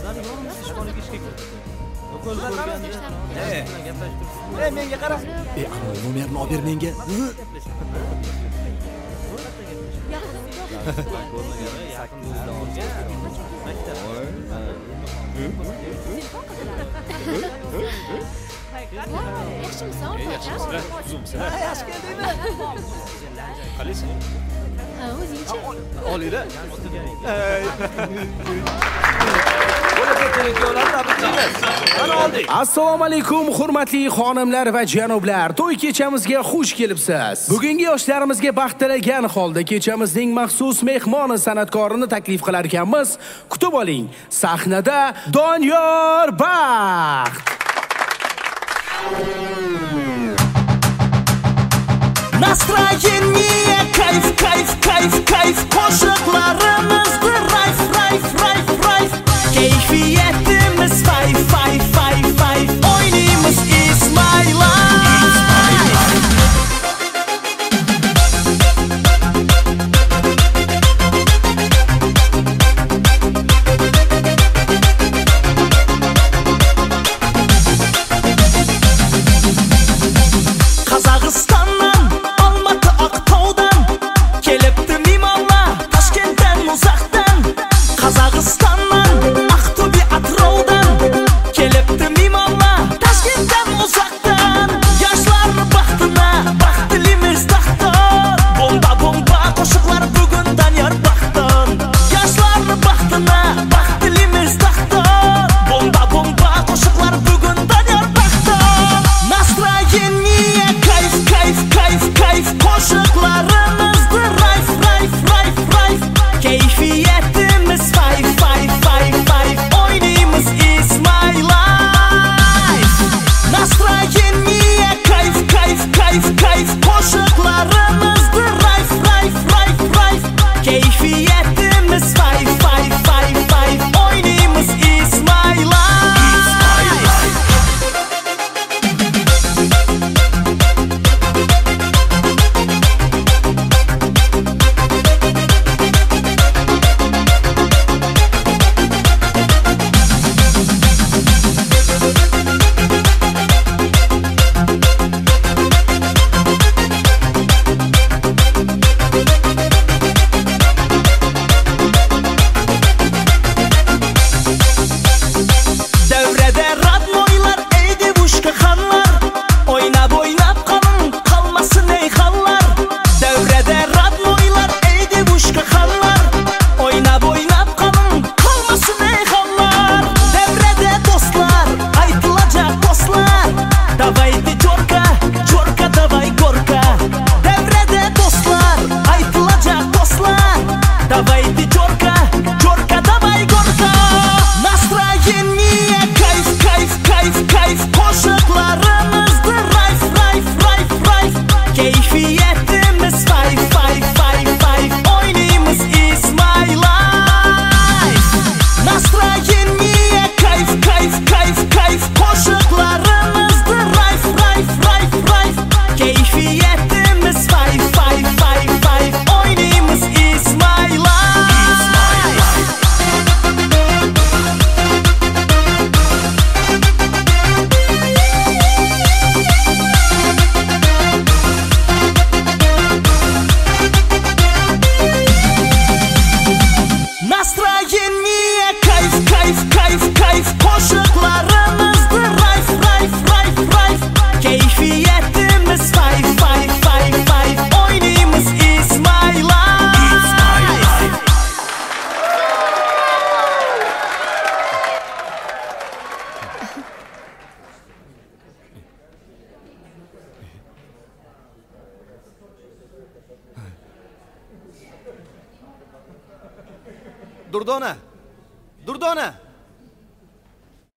Menga qara. Ana nomerni olib ber menga. Yaxshimisan? Yaxshi keldingmi? Qalaysan? O'zingchi? Olinglar. Assalomu alaykum hurmatli xonimlar va janoblar. To'y kechamizga xush kelibsiz. Bugungi yoshlarimizga baxt tilagan holda kechamizning maxsus mehmoni san'atkorini taklif qilar ekanmiz. Kutib oling. Sahnada Doniyor Baxt. Настроение кайф, кайф, кайф, кайф. Qo'shiqlarimizda rayf, rayf, rayf, rayf. Kayfiyatimiz fay, fay, fay, fay. O'ynaymiz is my life. Qozog'istondan Olmati Aqto'dan kelibdi mehmonlar Toshkentdan uzoqdan Qozog'istondan Aqto'bi atrofidan kelibdi mehmonlar Toshkentdan uzoqdan yoshlarni baxtına baxtilimiz taxton bomba bomba qo'shiqlar bugun Doniyor Baxtdan yoshlarni baxtına baxtilimiz taxton bomba bomba qo'shiqlar bugun Doniyor Baxtdan Настроение кайф, кайф, кайф, кайф. Qo'shiqlarimizda rayf, rayf, rayf, rayf. Kayfiyatimiz fay, fay, fay, fay. O'ynaymiz is my life. Настроение кайф, кайф, кайф, кайf. Qo'shiqlarimizda rayf, rayf, rayf, rayf. Kayfiyatimiz fay, fay, fay, fay. O'ynaymiz is my life. Devrede radnoylar eydi vuşka xanlar Oynab oynab qalın qalmasın ey xallar Devrede radnoylar eydi vuşka xanlar Oynab oynab qalın qalmasın ey xallar Devrede dostlar aytılacak dostlar Davaydi jorka, jorka davay gorka Devrede dostlar aytılacak dostlar Davaydi jorka, jorka davay gorka Настроение кайф, кайф, кайф, кайф. Qo'shiqlarimizda rayf, rayf, rayf, rayf. Kayfiyatimiz fay, fay, fay, fay. O'ynaymiz is my life. Настроение кайф, кайф, кайf, kayf. Qo'shiqlarimizda rayf, rayf, rayf, rayf. Kayfiyatimiz fay, fay, fay, fay. O'ynaymiz is my life. Настроение кайф, кайф, кайф, kayf. Qo'shiqlarimizda rayf, rayf, rayf, rayf. Kayfiyatimiz fay, fay, fay, fay. O'ynaymiz is my life. Durdona. Durdona.